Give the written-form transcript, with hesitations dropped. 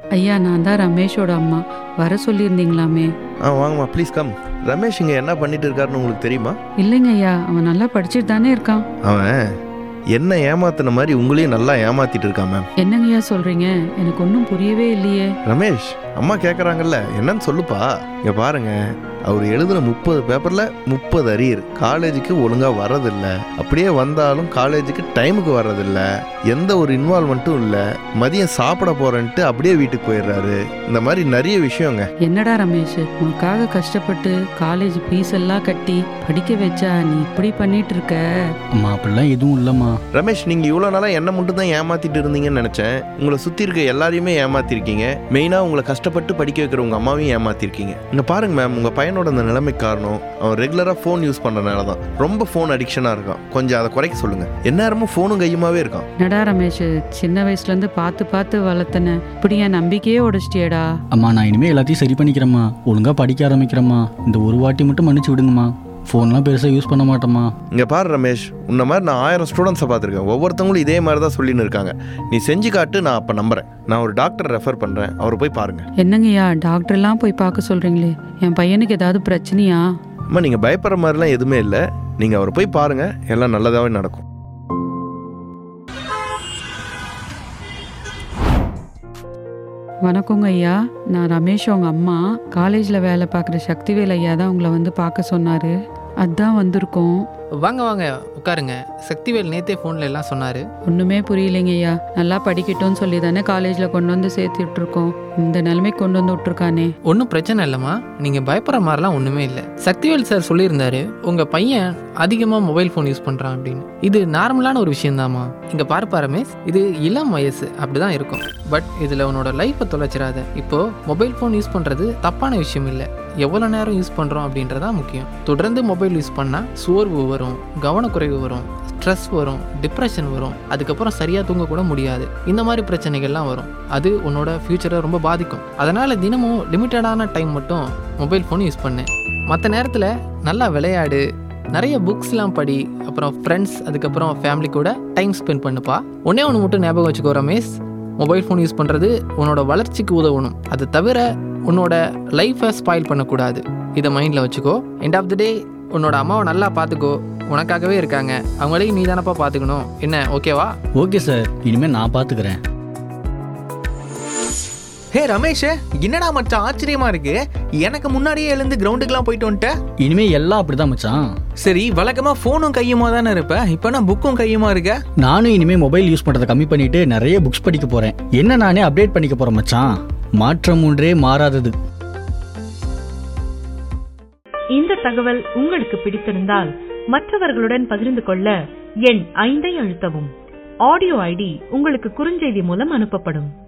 ஐயா, நான் தான் ரமேஷோட அம்மா. வர சொல்லியிருந்தீங்களாமே? வாங்கம்மா, ப்ளீஸ் கம். ரமேஷ் இங்கே என்ன பண்ணிட்டு இருக்காருன்னு உங்களுக்கு தெரியுமா? இல்லைங்க ஐயா, அவன் நல்லா படிச்சுட்டு தானே இருக்கான். அவன் என்ன ஏமாத்தின மாதிரி உங்களையும் நல்லா ஏமாத்திட்டு இருக்கான் மேம். என்னங்க ஐயா சொல்றீங்க? எனக்கு ஒன்றும் புரியவே இல்லையே. ரமேஷ், அம்மா கேட்குறாங்கல்ல, என்னன்னு சொல்லுப்பா. இங்கே பாருங்க, அவர் எழுதுன 30 பேப்பரில் 30 அரியர். காலேஜுக்கு ஒழுங்காக வர்றதில்லை, அப்படியே வந்தாலும் காலேஜுக்கு டைமுக்கு வர்றதில்லை, எந்த ஒரு இன்வால்மெண்ட்டும் இல்லை, மதியம் சாப்பிட போகிறேன்ட்டு அப்படியே வீட்டுக்கு போயிடுறாரு. இந்த மாதிரி நிறைய விஷயங்க. என்னடா ரமேஷ், உனக்காக கஷ்டப்பட்டு காலேஜ் ஃபீஸ் எல்லாம் கட்டி படிக்க வச்சா நீ இப்படி பண்ணிட்டு இருக்க? அம்மா, அப்படிலாம் எதுவும் இல்லைம்மா. ரமேஷ், நீங்கள் இவ்வளோ நாளாக என்ன மட்டும் தான் ஏமாற்றிட்டு இருந்தீங்கன்னு நினச்சேன். உங்களை சுற்றி இருக்க எல்லாரையுமே ஏமாற்றிருக்கீங்க. மெயினாக உங்களை கஷ்டப்பட்டு படிக்க வைக்கிற உங்கள் அம்மாவையும் ஏமாற்றிருக்கீங்க. இங்கே பாருங்க மேம், உங்கள் பையனோட அந்த நிலைமைக்கு காரணம் அவன் ரெகுலராக ஃபோன் யூஸ் பண்ணுறதுனால தான். ரொம்ப ஃபோன் அடிக்ஷனாக இருக்கான். கொஞ்சம் அதை குறைக்க சொல்லுங்கள். எந்நேரமும் ஃபோனும் கையுமாவே இருக்கான். என்னடா ரமேஷ், சின்ன வயசுலேருந்து பார்த்து பார்த்து வளர்த்தன, இப்படி என் நம்பிக்கையே உடைச்சிட்டியடா. அம்மா, நான் இனிமேல் எல்லாத்தையும் சரி பண்ணிக்கிறேம்மா. ஒழுங்காக படிக்க ஆரம்பிக்கிறேம்மா. இந்த ஒரு வாட்டி மட்டும் மன்னிச்சு விடுங்கம்மா. ஃபோன்லாம் பெருசாக யூஸ் பண்ண மாட்டோம்மா. இங்கே பாரு ரமேஷ், உன்ன மாதிரி நான் 1000 ஸ்டூடெண்ட்ஸை பார்த்துருக்கேன். ஒவ்வொருத்தவங்களும் இதே மாதிரி தான் சொல்லின்னு இருக்காங்க. நீ செஞ்சு காட்டு, நான் அப்போ நம்புறேன். நான் ஒரு டாக்டர் ரெஃபர் பண்ணுறேன், அவரை போய் பாருங்க. என்னங்கய்யா, டாக்டர்லாம் போய் பார்க்க சொல்கிறீங்களே, என் பையனுக்கு ஏதாவது பிரச்சனையா? அம்மா, நீங்கள் பயப்படுற மாதிரிலாம் எதுவுமே இல்லை. நீங்கள் அவரை போய் பாருங்க, எல்லாம் நல்லதாகவே நடக்கும். வணக்கங்க ஐயா, நான் ரமேஷ் உங்க அம்மா. காலேஜில் வேலை பார்க்குற சக்திவேல் ஐயா தான் உங்களை வந்து பார்க்க சொன்னார். அதான் வந்திருக்கோம். வாங்க வாங்க, உட்காருங்க. சக்திவேல் நேத்தே ஃபோனில் எல்லாம் சொன்னார். ஒன்றுமே புரியலைங்க ஐயா. நல்லா படிக்கட்டும்னு சொல்லி தானே காலேஜில் கொண்டு வந்து சேர்த்துட்டு இருக்கோம். இந்த நிலைமை கொண்டு வந்து விட்டுருக்கானே. ஒன்றும் பிரச்சனை இல்லைம்மா, நீங்கள் பயப்படுற மாதிரிலாம் ஒன்றுமே இல்லை. சக்திவேல் சார் சொல்லியிருந்தாரு, உங்கள் பையன் அதிகமாக மொபைல் ஃபோன் யூஸ் பண்ணுறான் அப்படின்னு. இது நார்மலான ஒரு விஷயந்தாம்மா. இங்கே பார்ப்பா ரமேஷ், இது இளம் வயசு, அப்படி தான் இருக்கும். பட் இதில் உன்னோட லைஃப்பை தொலைச்சிடாத. இப்போது மொபைல் ஃபோன் யூஸ் பண்ணுறது தப்பான விஷயம் இல்லை. எவ்வளோ நேரம் யூஸ் பண்ணுறோம் அப்படின்றதான் முக்கியம். தொடர்ந்து மொபைல் யூஸ் பண்ணால் சோர்வு வரும், கவனக்குறைவு வரும், ஸ்ட்ரெஸ் வரும், டிப்ரெஷன் வரும், அதுக்கப்புறம் சரியாக தூங்கக்கூட முடியாது. இந்த மாதிரி பிரச்சனைகள்லாம் வரும். அது உன்னோட ஃப்யூச்சரை ரொம்ப பாதிக்கும். அதனால் தினமும் லிமிட்டடான டைம் மட்டும் மொபைல் ஃபோன் யூஸ் பண்ணு. மற்ற நேரத்தில் நல்லா விளையாடு, நிறைய புக்ஸ்லாம் படி, அப்புறம் ஃப்ரெண்ட்ஸ் அதுக்கப்புறம் ஃபேமிலி கூட டைம் ஸ்பெண்ட் பண்ணுப்பா. ஒன்றே ஒன்று மட்டும் ஞாபகம் வச்சுக்கோ ரமேஷ், மொபைல் ஃபோன் யூஸ் பண்ணுறது உன்னோட வளர்ச்சிக்கு உதவணும். அது தவிர உன்னோட லைஃப்பை ஸ்பாயில் பண்ணக்கூடாது. இதை மைண்டில் வச்சுக்கோ. எண்ட் ஆஃப் த டே உன்னோட அம்மாவை நல்லா பார்த்துக்கோ. உனக்காகவே இருக்காங்க, அவங்களையும் நீ தானப்பா பார்த்துக்கணும். என்ன, ஓகேவா? ஓகே சார், இனிமேல் நான் பார்த்துக்கிறேன். ஹே ரமேஷ், என்னடா மச்சான் ஆச்சரியமா இருக்கு. எனக்கு முன்னாடியே எழுந்து கிரவுண்டுக்குலாம் போயிட்டு வந்துட்ட. இனிமேல் எல்லாம் அப்படிதான் மச்சான். சரி, வழக்கமா ஃபோனும் கையுமா தானே இருப்ப, இப்போ நான் புக்கும் கையுமா இருக்க. நானும் இனிமேல் மொபைல் யூஸ் பண்ணுறதை கம்மி பண்ணிட்டு நிறைய புக்ஸ் படிக்க போகிறேன். என்ன நானே அப்டேட் பண்ணிக்க போகிறேன் மச்சான். மாற்றம் ஒன்றே மாறாதது. இந்த தகவல் உங்களுக்கு பிடித்திருந்தால் மற்றவர்களுடன் பகிர்ந்து கொள்ள எண் 5 அழுத்தவும். ஆடியோ ஐடி உங்களுக்கு குறுஞ்செய்தி மூலம் அனுப்பப்படும்.